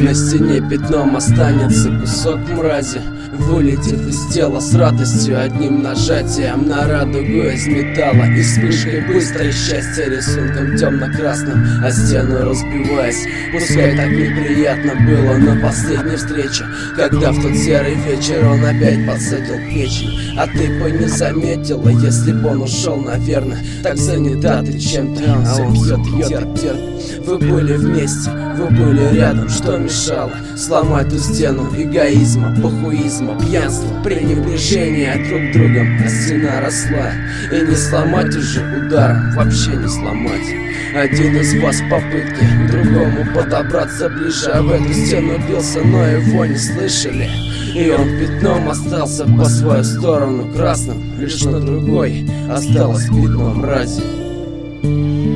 На стене пятном останется кусок мрази, вылетит из тела с радостью одним нажатием на радугу из металла и вспышкой быстрой счастья рисунком темно-красным о стену разбиваясь. Пускай так неприятно было на последней встрече, когда в тот серый вечер он опять подсадил печень. А ты бы не заметила, если б он ушел, наверное. Так занята ты чем-то, а он все пьет и терпит. Вы были вместе, вы были рядом, что мешало сломать ту стену эгоизма, похуизма, пьянства, пренебрежения друг другом, а стена росла. И не сломать уже ударом, вообще не сломать. Один из вас в попытке к другому подобраться ближе, а в эту стену бился, но его не слышали. И он пятном остался по свою сторону красным, лишь на другой осталось пятно мрази.